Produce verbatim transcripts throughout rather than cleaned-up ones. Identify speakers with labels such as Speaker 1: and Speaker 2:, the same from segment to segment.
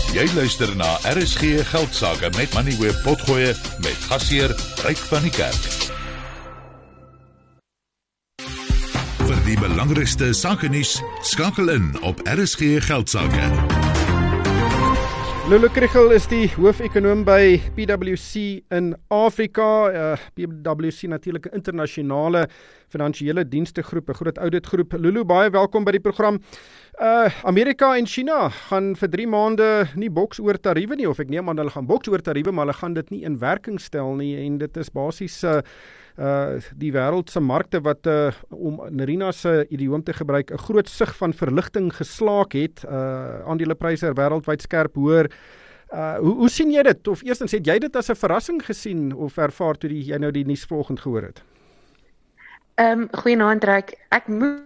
Speaker 1: Jy luister na R S G Geldsaake met Money Web Potgoe met gasheer Ryk van die Kerk. Vir die belangrikste sakenuus skakel in op R S G Geldsaake.
Speaker 2: Lulu Krichel is die hoofekonoom by P W C in Afrika. Uh, P W C natuurlik 'n internasionale finansiële dienstegroep, 'n groot auditgroep. Lulu, baie welkom by die program. Uh, Amerika en China gaan vir drie maande nie boks oor tariewe nie, of ek neem aan hulle gaan boks oor tariewe, maar hulle gaan dit nie in werking stel nie, en dit is basies uh, uh, die wêreld se markte wat, uh, om Nerina se idioom te gebruik, 'n groot sig van verligting geslaak het. Uh, aandelepryse wêreldwyd skerp hoër. Uh, hoe, hoe sien jy dit? Of eerstens, het jy dit as 'n verrassing gesien of ervaar toe die, jy nou die nuus vanoggend gehoor het?
Speaker 3: Um, Goeienaand, Ryk. Ek moet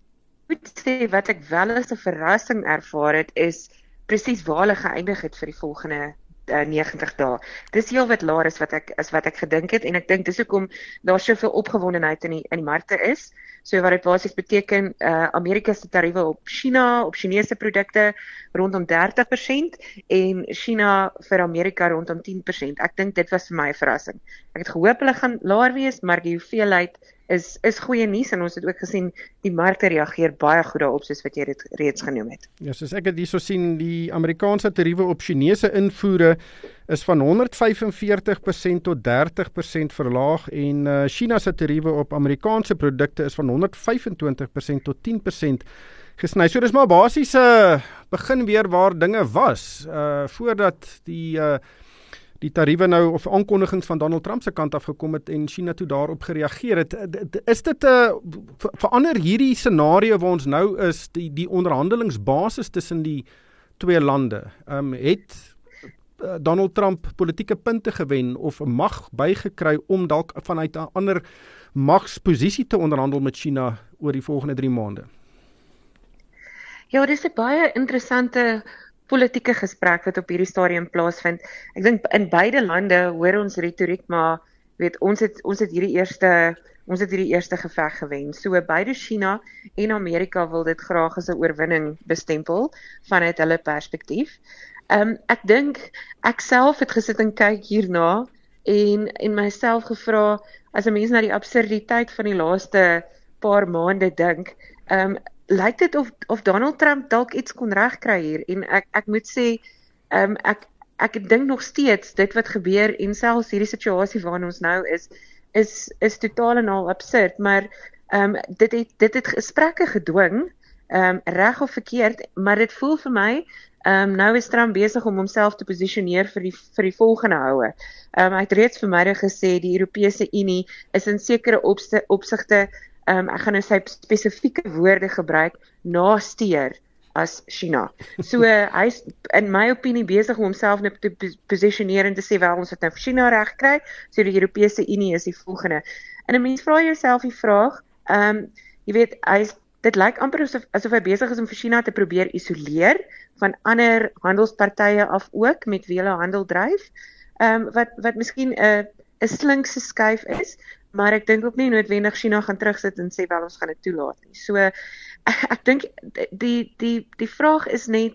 Speaker 3: sê wat ek wel as 'n verrassing ervaar het, is presies waar hulle geëindig het vir die volgende uh, negentig dae. Dis heel wat laer as wat ek as wat ek gedink het, en ek dink dis hoekom daar soveel opgewondenheid in die in die markte is. So wat dit basies beteken, uh, Amerika se tariewe op China, op Chinese produkte rondom dertig persent en China vir Amerika rondom tien persent. Ek dink dit was vir my 'n verrassing. Ek het gehoop hulle gaan laer wees, maar die hoeveelheid is is goeie nuus, en ons het ook gesien die markte reageer baie goed daarop, soos wat jy dit reeds genoem het.
Speaker 2: Ja, soos ek het hierso sien, die Amerikaanse tariewe op Chinese invoere is van honderd vyf en veertig persent tot dertig persent verlaag, en uh, China se tariewe op Amerikaanse produkte is van honderd vyf en twintig persent tot tien persent gesny. So dis maar basies 'n uh, begin weer waar dinge was, uh, voordat die uh, die tariewe nou, of aankondigings van Donald Trump se kant af gekom het en China toe daarop gereageer het. Is dit 'n uh, verander hierdie scenario waar ons nou is, die die onderhandelingsbasis tussen die twee lande? Um, het uh, Donald Trump politieke punte gewen of mag bygekry om dalk vanuit 'n ander magsposisie te onderhandel met China oor die volgende drie maande?
Speaker 3: Ja, dis 'n baie interessante politieke gesprek wat op hierdie stadium plaasvind. Ek dink in beide lande hoor ons retoriek, maar weet ons het ons het hierdie eerste ons het hierdie eerste geveg gewen. So beide China en Amerika wil dit graag as 'n oorwinning bestempel vanuit hulle perspektief. Um, ek dink ek self het gesit en kyk hierna en en myself gevra, as 'n mens na die absurditeit van die laaste paar maande dink, um, lyk dit of of Donald Trump dalk iets kon regkry hier, en ek ek moet sê um, ek ek dink nog steeds dit wat gebeur, en selfs hierdie situasie waarin ons nou is is is totaal en al absurd, maar um, dit het dit het gesprekke gedwing, um, reg of verkeerd, maar dit voel vir my um, nou is Trump besig om homself te posisioneer vir die vir die volgende houe. Um, hy het reeds vanmiddag gesê die Europese Unie is in sekere opste, opsigte Um, ek gaan nou sy spesifieke woorde gebruik, nasteur as China. So uh, hy is in my opinie besig om homself nou te posisioneer en te sê, wel, ons het nou vir China reg kry, so die Europese Unie is die volgende. En 'n mens vra jouself die vraag, um, jy weet, hy is, dit lyk amper asof, asof hy besig is om vir China te probeer isoleer van ander handelspartye af ook, met wie hulle handel dryf, um, wat, wat miskien 'n uh, 'n slinkse skuif is, maar ek dink ook nie noodwendig China gaan terugsit en sê, wel, ons gaan dit toelaat nie. So, ek, ek dink, die, die, die vraag is net,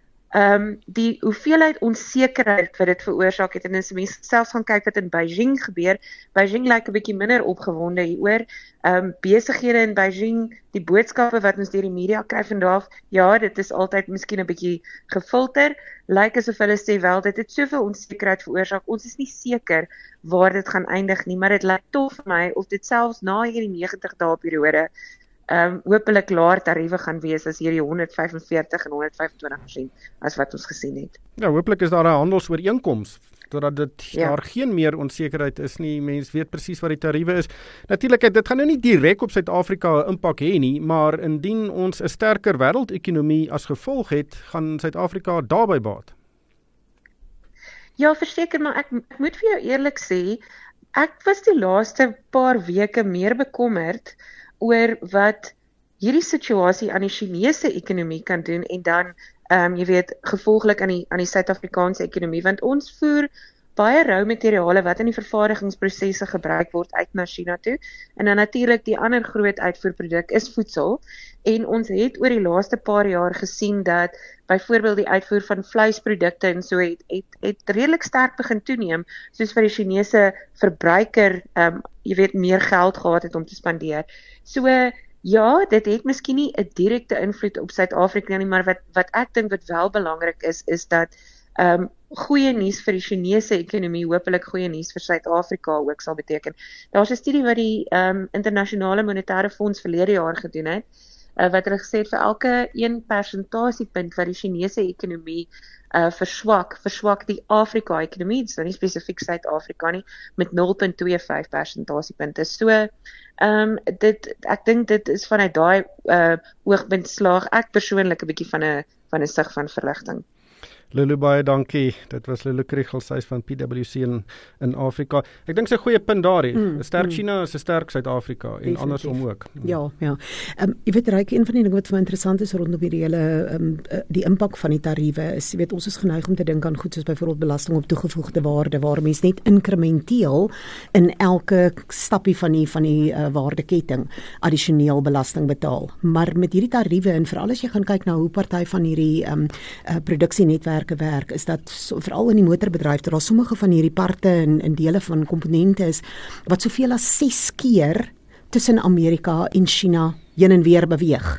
Speaker 3: um, die hoeveelheid onsekerheid wat dit veroorsaak het, en as mense selfs gaan kyk wat in Beijing gebeur, Beijing lyk 'n bietjie minder opgewonde hieroor, um, besighede in Beijing, die boodskappe wat ons deur die media kry vandag, ja, dit is altyd miskien 'n bietjie gefilter, lyk asof hulle sê, wel, dit het soveel onsekerheid veroorsaak, ons is nie seker waar dit gaan eindig nie, maar dit lyk tog vir my of dit selfs na hierdie negentig dae periode um, hopelik laer tariewe gaan wees as hierdie honderd vyf en veertig en honderd vyf en twintig persent as wat ons gesien het.
Speaker 2: Ja, hopelik is daar 'n handelsooreenkoms, totdat dit
Speaker 3: ja.
Speaker 2: daar geen meer onsekerheid is nie. Mens weet presies wat die tariewe is. Natuurlik, dit gaan nou nie direk op Suid-Afrika 'n impak hê nie, maar indien ons 'n sterker wêreldekonomie as gevolg het, gaan Suid-Afrika daarby baat.
Speaker 3: Ja, verseker, maar ek, ek moet vir jou eerlik sê, ek was die laaste paar weke meer bekommerd oor wat hierdie situasie aan die Chinese ekonomie kan doen, en dan, um, jy weet, gevolglik aan die, aan die Suid-Afrikaanse ekonomie, want ons voer baie rou materiale wat in die vervaardigingsprosesse gebruik word uit na China toe. En dan natuurlik die ander groot uitvoerproduk is voedsel. En ons het oor die laaste paar jaar gesien dat byvoorbeeld die uitvoer van vleisprodukte en so het het, het redelik sterk begin toeneem, soos vir die Chinese verbruiker, um, jy weet, meer geld gehad het om te spandeer. So ja, dit het miskien nie 'n direkte invloed op Suid-Afrika nie, maar wat wat ek dink wat wel belangrik is, is dat um, goeie nuus vir die Chinese ekonomie, hopelik goeie nuus vir Suid-Afrika ook sal beteken. Daar's 'n studie wat die um, Internasionale Monetaire Fonds verlede jaar gedoen het, uh, wat hulle gesê het vir elke een persentasiepunt wat die Chinese ekonomie uh, verswak, verswak die Afrika-ekonomie, dit is nie spesifiek Suid-Afrika nie, met nul komma twee vyf persentasiepunte. So, um, dit, ek dink dit is vanuit daai uh, oogpunt slaag ek persoonlik 'n bietjie van 'n van 'n sig van verligting.
Speaker 2: Lulu, baie dankie. Dit was Lulu Kriegel, sy is van P W C in, in Afrika. Ek dink sy 'n goeie punt daar. 'n mm, Sterk mm. China is 'n sterk Suid-Afrika en definitief. Andersom ook. Mm.
Speaker 4: Ja, ja. Um, jy weet, Ryk, een van die dinge wat vir my interessant is rondom hierdie hele um, die impak van die tariewe is, jy weet, ons is geneig om te dink aan goed soos byvoorbeeld belasting op toegevoegde waarde, waar mense net inkrementeel in elke stappie van die van die uh, waardeketting addisioneel belasting betaal. Maar met hierdie tariewe en veral as jy gaan kyk na hoe party van hierdie um, uh, produksienetwerke werk, is dat so, veral in die motorbedryf, daar sommige van hierdie parte en, en dele van komponente is, wat soveel as ses keer tussen Amerika en China heen en weer beweeg.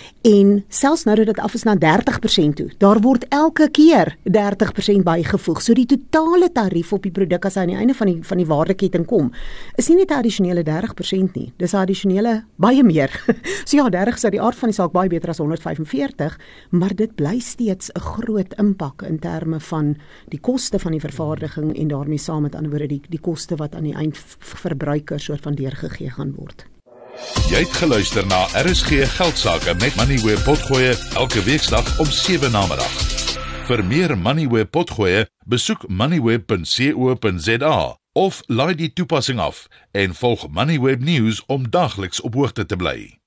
Speaker 4: En selfs nou dat dit af is na dertig persent toe, daar word elke keer dertig persent bygevoeg. So die totale tarief op die produk as hy aan die einde van die, van die waardeketting kom, is nie net 'n addisionele dertig persent nie, dis 'n addisionele baie meer. So ja, dertig is uit die aard van die saak baie beter as honderd vyf en veertig, maar dit bly steeds 'n groot impak in terme van die koste van die vervaardiging en daarmee saam met ander woorde die, die koste wat aan die eindverbruiker soort van deurgegee gaan word.
Speaker 1: Jy het geluister na R S G Geldsaake met Moneyweb Potgoe elke weekdag om sewe namiddag. Vir meer Moneyweb Potgoe, besoek moneyweb punt co punt za of laai die toepassing af en volg Moneyweb News om dagliks op hoogte te bly.